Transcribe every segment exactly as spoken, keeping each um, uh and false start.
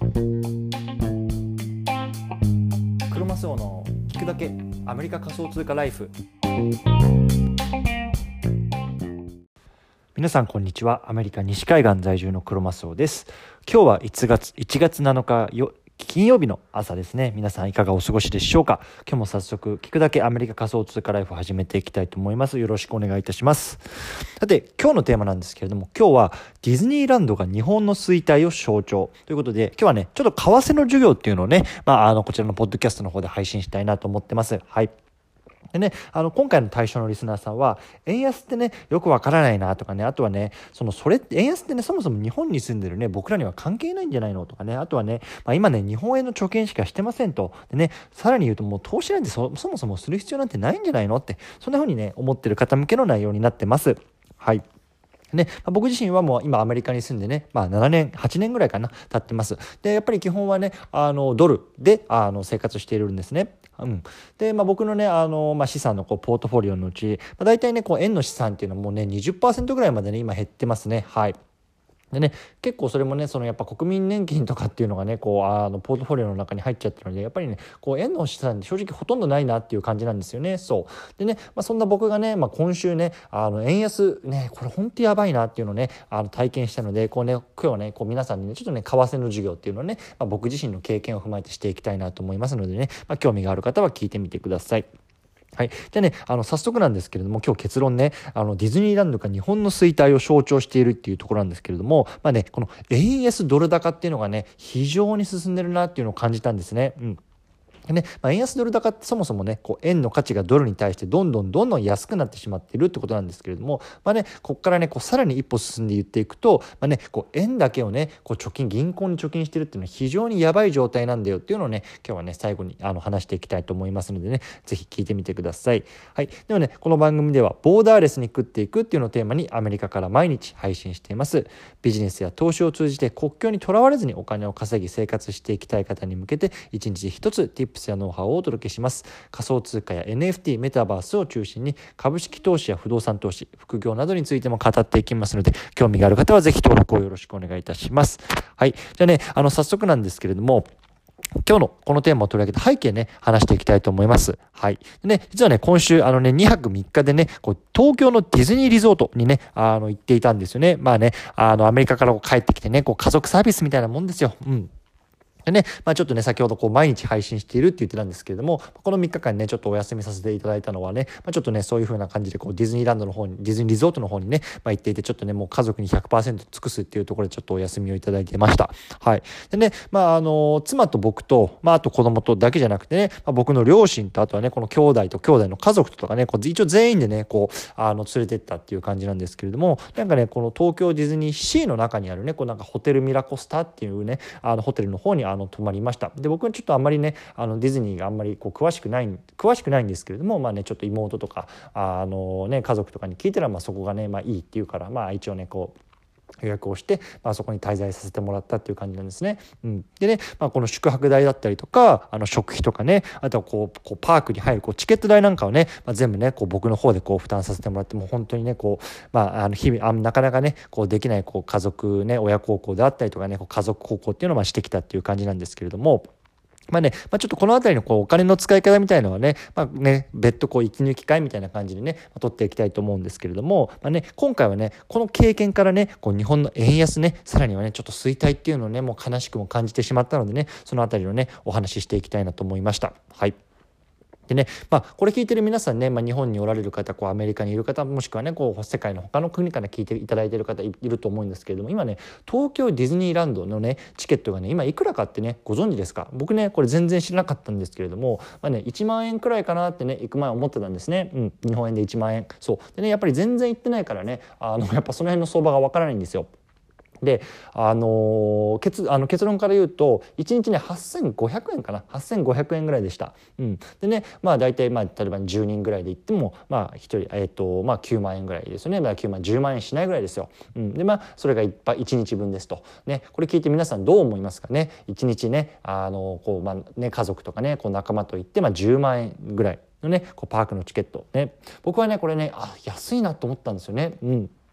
クロマスオの聞くだけアメリカ仮想通貨ライフ。皆さんこんにちは。アメリカ西海岸在住のクロマスオです。今日はいちがついちがつなのかよ金曜日の朝ですね。皆さんいかがお過ごしでしょうか。今日も早速聞くだけアメリカ仮想通貨ライフを始めていきたいと思います。よろしくお願いいたします。さて今日のテーマなんですけれども、今日はディズニーランドが日本の衰退を象徴ということで、今日はねちょっと為替の授業っていうのをね、まあ、あのこちらのポッドキャストの方で配信したいなと思ってます。はい。でね、あの今回の対象のリスナーさんは円安ってねよくわからないなとかね、あとはねそのそれ円安ってねそもそも日本に住んでるね僕らには関係ないんじゃないのとかね、あとはね、まあ、今ね日本円の貯金しかしてませんと、でねさらに言うともう投資なんて そ, そもそもする必要なんてないんじゃないのって、そんな風にね思ってる方向けの内容になってます。はい。ね、まあ、僕自身はもう今アメリカに住んでね、まあ、ななねんはちねんぐらいかな経ってます。でやっぱり基本はねあのドルであの生活しているんですね。うん、で、まあ、僕のねあの、まあ、資産のこうポートフォリオのうち、まあ、大体ねこう円の資産っていうのはもうね にじゅっパーセント ぐらいまでね今減ってますね。はい。でね、結構それもねそのやっぱ国民年金とかっていうのがねこうあのポートフォリオの中に入っちゃってるので、やっぱりねこう円の資産って正直ほとんどないなっていう感じなんですよね。そうでね、まあ、そんな僕がね、まあ、今週ねあの円安ねこれ本当やばいなっていうのをねあの体験したので、こうね今日はねこう皆さんにねちょっとね為替の授業っていうのをね、まあ、僕自身の経験を踏まえてしていきたいなと思いますのでね、まあ、興味がある方は聞いてみてください。はい。じゃあね、あの、早速なんですけれども、今日結論ね、あの、ディズニーランドが日本の衰退を象徴しているっていうところなんですけれども、まあね、この円安ドル高っていうのがね、非常に進んでるなっていうのを感じたんですね。うん。でねまあ、円安ドル高ってそもそもねこう円の価値がドルに対してどんどんどんどん安くなってしまっているってことなんですけれども、まあね、ここからねこうさらに一歩進んで言っていくと、まあね、こう円だけをねこう貯金銀行に貯金してるっていうのは非常にやばい状態なんだよっていうのをね今日はね最後にあの話していきたいと思いますのでね、ぜひ聞いてみてください。はい。ではねこの番組ではボーダーレスに食っていくっていうのをテーマにアメリカから毎日配信しています。ビジネスや投資を通じて国境にとらわれずにお金を稼ぎ生活していきたい方に向けて一日一つ Tips やノウハウをお届けします。仮想通貨や エヌエフティー、メタバースを中心に株式投資や不動産投資、副業などについても語っていきますので、興味がある方はぜひ登録をよろしくお願いいたします。はい。じゃあね、あの早速なんですけれども、今日のこのテーマを取り上げた背景ね、話していきたいと思います。はい。でね、実はね、今週、あのね、にはくみっかでね、こう東京のディズニーリゾートにね、あの、行っていたんですよね。まあね、あの、アメリカからこう帰ってきてね、こう家族サービスみたいなもんですよ。うん。でね、まあちょっとね、先ほどこう毎日配信しているって言ってたんですけれども、このみっかかんね、ちょっとお休みさせていただいたのはね、まあちょっとね、そういう風な感じでこうディズニーランドの方に、ディズニーリゾートの方にね、まあ行っていて、ちょっとね、もう家族に ひゃくパーセント 尽くすっていうところでちょっとお休みをいただいてました。はい。でね、まああの、妻と僕と、まああと子供とだけじゃなくてね、まあ、僕の両親とあとはね、この兄弟と兄弟の家族とかね、こう一応全員でね、こう、あの、連れてったっていう感じなんですけれども、なんかね、この東京ディズニーシーの中にあるね、こうなんかホテルミラコスタっていうね、あのホテルの方にあの泊まりました。で僕はちょっとあんまりねあのディズニーがあんまりこう詳しくない詳しくないんですけれども、まあねちょっと妹とかあのね家族とかに聞いたら、まあそこがねまあいいっていうから、まあ一応ねこう予約をして、まあ、そこに滞在させてもらったっていう感じなんですね。うん、でね、まあ、この宿泊代だったりとかあの食費とかね、あとはこうこうパークに入るこうチケット代なんかをね、まあ、全部ねこう僕の方でこう負担させてもらって、もう本当にねこう、まあ、あの日々あなかなかねこうできないこう家族ね親孝行であったりとかねこう家族孝行っていうのをまあしてきたっていう感じなんですけれども。まあね、まあ、ちょっとこのあたりのこうお金の使い方みたいのはね、まあね、別途こう息抜き会みたいな感じでね、取っていきたいと思うんですけれども、まあね、今回はね、この経験からね、こう日本の円安ね、さらにはね、ちょっと衰退っていうのをね、もう悲しくも感じてしまったのでね、そのあたりのね、お話ししていきたいなと思いました。はい。でね、まあ、これ聞いてる皆さんね、まあ、日本におられる方、こうアメリカにいる方、もしくはねこう世界の他の国から聞いていただいている方いると思うんですけれども、今ね東京ディズニーランドのねチケットがね今いくらかってねご存知ですか？僕ねこれ全然知らなかったんですけれども、まあね、いちまんえんくらいかなってね行く前思ってたんですね。うん、日本円でいちまんえん。そうでね、やっぱり全然行ってないからね、あのやっぱその辺の相場がわからないんですよ。で、あのー、結あの結論から言うといちにちねはっせんごひゃくえんかな、はっせんごひゃくえんぐらいでした。うん、でねまあ大体まあ例えばじゅうにんぐらいで行ってもまあひとりえっ、ー、とまあきゅうまんえんぐらいですよね。まあきゅうまんじゅうまんえんしないぐらいですよ。うん、でまあそれがいっぱいいちにちぶんですとね。これ聞いて皆さんどう思いますかね。いちにちねあのこうまあね家族とかねこう仲間と行ってまあじゅうまんえんぐらいのねこうパークのチケットね。僕はねこれねあ安いなと思ったんですよね。うん。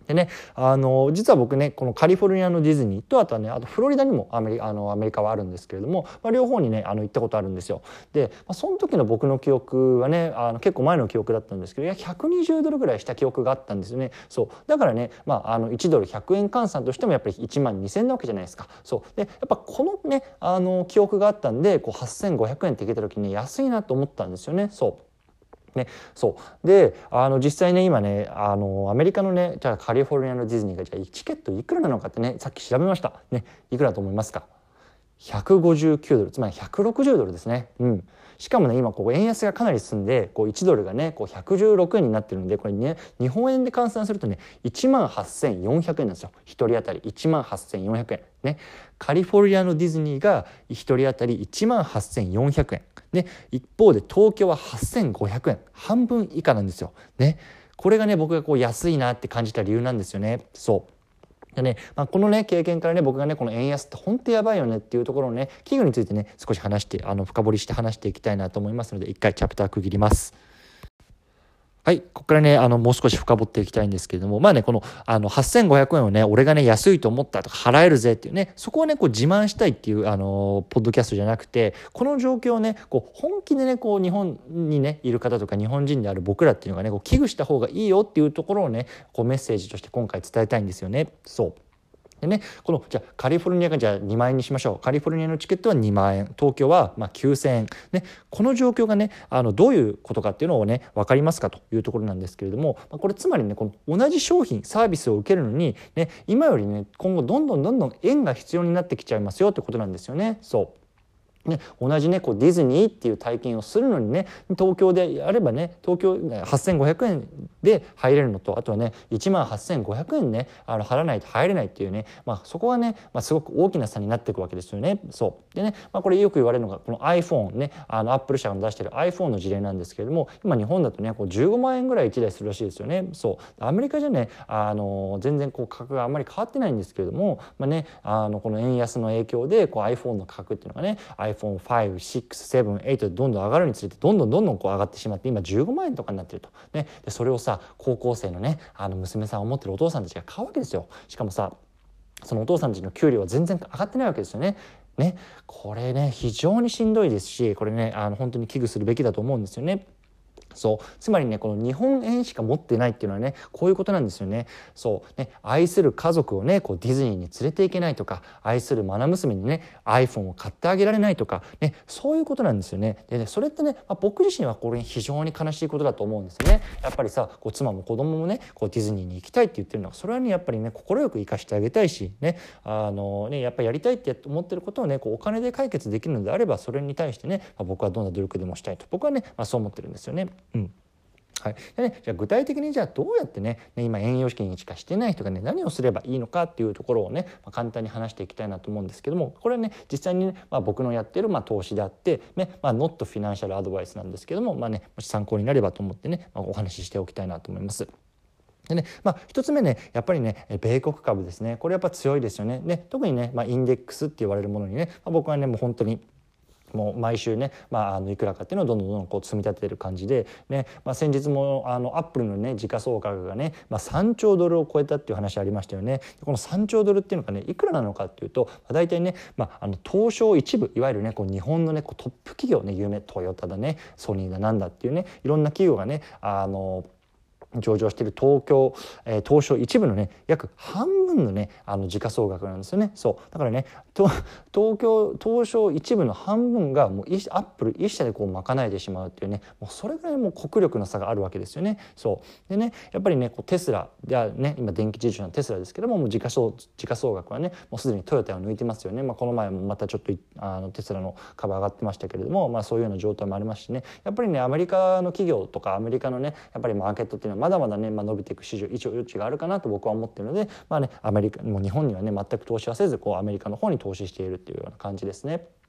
でね、あの実は僕ねこのカリフォルニアのディズニーとあとはねあとフロリダにもアメリあのアメリカはあるんですけれども、まあ、両方にねあの行ったことあるんですよ。で、まあ、その時の僕の記憶はねあの結構前の記憶だったんですけどいやひゃくにじゅうドルぐらいした記憶があったんですよね。そうだからね、まあ、あのいちドルひゃくえん換算としてもやっぱりいちまんにせんなわけじゃないですか。そうでやっぱこのねあの記憶があったんでこうはっせんごひゃくえんって聞いた時に安いなと思ったんですよね。そうね、そうであの実際ね今ねあのアメリカのねじゃあカリフォルニアのディズニーがじゃあチケットいくらなのかってねさっき調べました、ね、いくらだと思いますか？ひゃくごじゅうきゅうドルつまりひゃくろくじゅうドルですね。うん、しかもね今ここ円安がかなり進んでこういちドルがねこうひゃくじゅうろくえんになってるんでこれね日本円で換算するとねいちまんはっせんよんひゃくえんなんですよ。ひとり当たりいちまんはっせんよんひゃくえんね。カリフォルニアのディズニーがひとり当たりいちまんはっせんよんひゃくえんで一方で東京ははっせんごひゃくえん半分以下なんですよ。ね、これがね僕がこう安いなって感じた理由なんですよね。そうでねまあ、このね経験からね僕がねこの円安って本当やばいよねっていうところをね企業についてね少し話してあの深掘りして話していきたいなと思いますので一回チャプター区切ります。はい、ここからねあのもう少し深掘っていきたいんですけれどもまあねこのあのはっせんごひゃくえんをね俺がね安いと思ったとか払えるぜっていうねそこをねこう自慢したいっていうあのポッドキャストじゃなくてこの状況をねこう本気でねこう日本にねいる方とか日本人である僕らっていうのがねこう危惧した方がいいよっていうところをねこうメッセージとして今回伝えたいんですよね。そうでね、このじゃあカリフォルニアがじゃあにまんえんにしましょう。カリフォルニアのチケットはにまんえん東京はまあきゅうせんえん、ね、この状況がねあのどういうことかっていうのをね分かりますかというところなんですけれどもこれつまりねこの同じ商品サービスを受けるのに、ね、今よりね今後どんどんどんどん円が必要になってきちゃいますよってことなんですよね。そうね、同じねこうディズニーっていう体験をするのにね東京であればね東京はっせんごひゃくえんで入れるのとあとはねいちまんはっせんごひゃくえんねあの払わないと入れないっていうね、まあ、そこはね、まあ、すごく大きな差になっていくわけですよね。そうでね、まあ、これよく言われるのがこの iPhone ねあのアップル社が出してる iPhone の事例なんですけれども今日本だとねこうじゅうごまんえんぐらいいちだいするらしいですよね。そうアメリカじゃねあの全然こう価格があんまり変わってないんですけれども、まあね、あのこの円安の影響でこう iPhone の価格っていうのがね アイフォンファイブ、シックス、セブン、エイトでどんどん上がるにつれてどんどんどんどんこう上がってしまって今じゅうごまんえんとかになってると、ね、でそれをさ高校生のねあの娘さんを持ってるお父さんたちが買うわけですよ。しかもさそのお父さんたちの給料は全然上がってないわけですよね。ね、これね非常にしんどいですしこれねあの本当に危惧するべきだと思うんですよね。そうつまりねこの日本円しか持ってないっていうのはねこういうことなんですよね。そうね愛する家族をねこうディズニーに連れていけないとか愛する愛娘にね iPhone を買ってあげられないとか、ね、そういうことなんですよね。でねそれってね、まあ、僕自身はこれ非常に悲しいことだと思うんですよね。やっぱりさこう妻も子供もねこうディズニーに行きたいって言ってるのはそれはねやっぱりね快く生かしてあげたいしねあのねやっぱりやりたいって思ってることをねこうお金で解決できるのであればそれに対してね、まあ、僕はどんな努力でもしたいと僕はね、まあ、そう思ってるんですよね。うんはいでね、じゃあ具体的にじゃあどうやってね今円様式にしかしてない人がね何をすればいいのかっていうところをね、まあ、簡単に話していきたいなと思うんですけどもこれはね実際にね、まあ、僕のやってるまあ投資であって、ねまあ、ノットフィナンシャルアドバイスなんですけども、まあね、もし参考になればと思ってね、まあ、お話ししておきたいなと思います。でねまあ、一つ目ねやっぱりね米国株ですねこれやっぱ強いですよね。ね特にね、まあ、インデックスって言われるものにね、まあ、僕はねもう本当にもう毎週ね、まあ、あのいくらかっていうのをどんどんどんどんこう積み立ててる感じで、ねまあ、先日もあのアップルのね時価総額がね、まあ、さんちょうドルを超えたっていう話ありましたよね。このさんちょうドルっていうのがねいくらなのかっていうと、まあ、大体ね、まあ、あの東証一部いわゆるねこう日本のねこうトップ企業ね有名トヨタだねソニーだなんだっていうねいろんな企業がねあの上場している東京、えー、東証一部のね約半分のねあの時価総額なんですよね。そうだからね東京東証一部の半分がもうアップル一社でこう賄えてしまうっていうねもうそれぐらいもう国力の差があるわけですよね。そうでねやっぱりねこうテスラではね今電気自動車のテスラですけどももう時価総時価総額はねもうすでにトヨタを抜いてますよね。まあ、この前もまたちょっとあのテスラの株上がってましたけれども、まあ、そういうような状態もありますしねやっぱりねアメリカの企業とかアメリカのねやっぱりマーケットっていうのはまだまだね、まあ、伸びていく市場一応余地があるかなと僕は思っているので、まあね、アメリカもう日本にはね全く投資はせずこうアメリカの方に投資しているっていうような感じですね。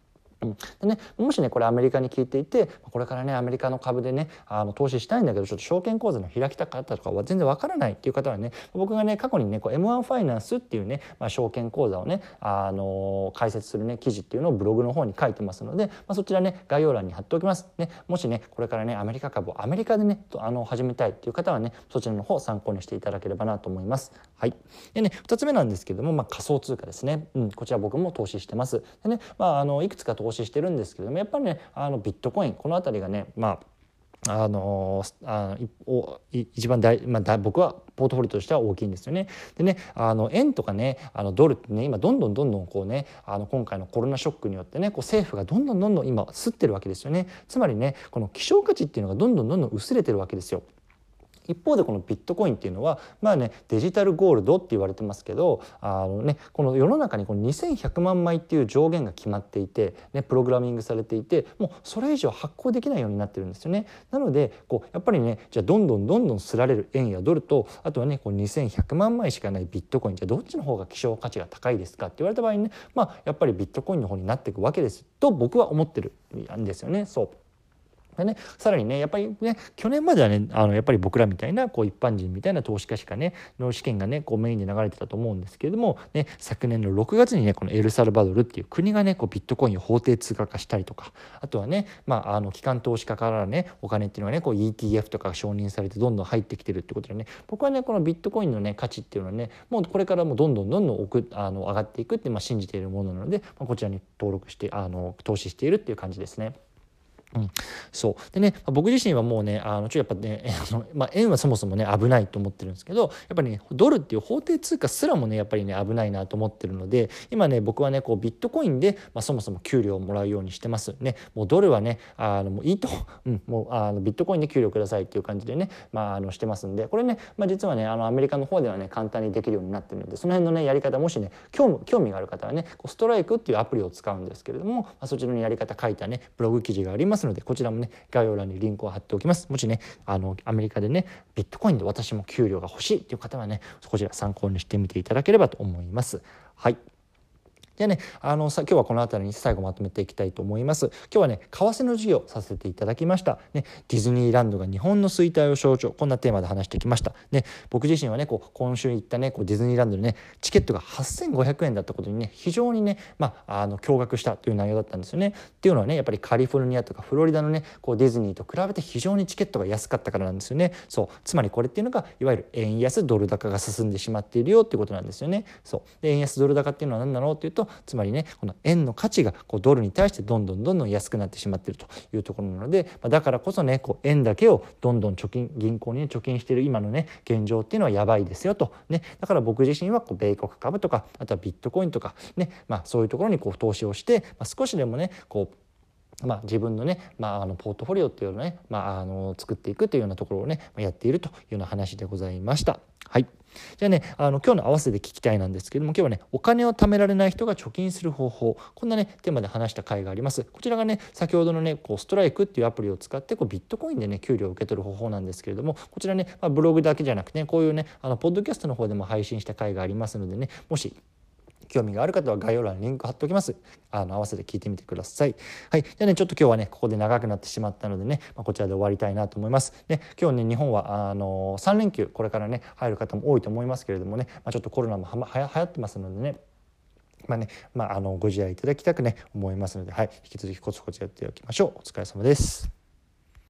うん、でね、もしねこれアメリカに聞いていてこれからねアメリカの株でねあの投資したいんだけどちょっと証券口座の開きたかったとかは全然わからないっていう方はね僕がね過去にねこう エムワン ファイナンスっていうね、まあ、証券口座をねあの開設するね記事っていうのをブログの方に書いてますので、まあ、そちらね概要欄に貼っておきますね。もしねこれからねアメリカ株をアメリカでねあの始めたいっていう方はねそちらの方を参考にしていただければなと思います。はい。でねふたつめなんですけども、まあ、仮想通貨ですね、うん、こちら僕も投資してます。でね、まあ、あのいくつか投資してるんですけどもやっぱりねあのビットコインこの辺りがねまああのあお一番大、まあ、大僕はポートフォリオとしては大きいんですよね。でねあの円とかねあのドルってね今どんどんどんどんこうねあの今回のコロナショックによってねこう政府がどんどんどんどん今吸ってるわけですよね。つまりねこの希少価値っていうのがどんどんどんどん薄れてるわけですよ。一方でこのビットコインっていうのはまあねデジタルゴールドって言われてますけどあの、ね、この世の中にこのにせんひゃくまんまいっていう上限が決まっていて、ね、プログラミングされていてもうそれ以上発行できないようになってるんですよね。なのでこうやっぱりねじゃあどんどんどんどんすられる円やドルとあとはねこうにせんひゃくまんまいしかないビットコインじゃあどっちの方が希少価値が高いですかって言われた場合にねまあやっぱりビットコインの方になっていくわけですと僕は思ってるんですよね。そうでね、さらにねやっぱりね去年まではねあのやっぱり僕らみたいなこう一般人みたいな投資家しかねの試験がねこうメインで流れてたと思うんですけれども、ね、昨年のろくがつにねこのエルサルバドルっていう国がねこうビットコインを法定通貨化したりとかあとはね、まあ、あの機関投資家からねお金っていうのはねこう イーティーエフ とかが承認されてどんどん入ってきてるってことでね僕はねこのビットコインのね価値っていうのはねもうこれからもどんどんどんどん奥あの上がっていくってまあ信じているものなので、まあ、こちらに登録してあの投資しているっていう感じですね。うん、そうでね僕自身はもうねあのちょっとやっぱねあの、まあ、円はそもそもね危ないと思ってるんですけどやっぱりねドルっていう法定通貨すらもねやっぱりね危ないなと思ってるので今ね僕はねこうビットコインで、まあ、そもそも給料をもらうようにしてますね。もうドルはねあのもういいと、うん、もうあのビットコインで給料くださいっていう感じでね、まあ、あのしてますんでこれね、まあ、実はねあのアメリカの方ではね簡単にできるようになってるのでその辺のねやり方もしね興味興味がある方はねこうストライクっていうアプリを使うんですけれども、まあ、そちらのやり方書いたねブログ記事がありますのでこちらもね概要欄にリンクを貼っておきます。もしねあのアメリカでねビットコインで私も給料が欲しいっていう方はねこちら参考にしてみていただければと思います。はい。じゃあね、あのさ今日はこの辺りに最後まとめていきたいと思います。今日はね、為替の授業させていただきました。ね、ディズニーランドが日本の衰退を象徴、こんなテーマで話してきました。ね、僕自身はね、こう今週行ったね、こうディズニーランドでね、チケットがはっせんごひゃくえんだったことにね、非常にね、まああの驚愕したという内容だったんですよね。っていうのはね、やっぱりカリフォルニアとかフロリダのね、こうディズニーと比べて非常にチケットが安かったからなんですよね。そう、つまりこれっていうのがいわゆる円安ドル高が進んでしまっているよっていうことなんですよね。そう、で円安ドル高っていうのは何なのっていうと、つまりね。この円の価値がこうドルに対してどんどんどんどん安くなってしまっているというところなので、まあ、だからこそねこう円だけをどんどん貯金銀行に、ね、貯金している今のね現状っていうのはやばいですよと、ね、だから僕自身はこう米国株とかあとはビットコインとか、ねまあ、そういうところにこう投資をして、まあ、少しでもねこうまあ、自分のね、まあ、あのポートフォリオっていうのをね、まあ、あの作っていくというようなところをねやっているというような話でございました。はい。じゃあねあの今日の合わせて聞きたいなんですけども今日はねお金を貯められない人が貯金する方法こんなねテーマで話した回があります。こちらがね先ほどのねこうストライクっていうアプリを使ってこうビットコインでね給料を受け取る方法なんですけれどもこちらね、まあ、ブログだけじゃなくてねこういうねあのポッドキャストの方でも配信した回がありますのでねもし興味がある方は概要欄にリンク貼っておきます。あの合わせて聞いてみてください。はい。じゃあね、ちょっと今日はね、ここで長くなってしまったのでね、まあ、こちらで終わりたいなと思います。で、今日ね、日本はあのさん連休、これからね、入る方も多いと思いますけれどもね、まあ、ちょっとコロナもは、ま、はや流行ってますのでね、まあね、まあ、あのご自愛いただきたくね、思いますので、はい。引き続きコツコツやっておきましょう。お疲れ様です。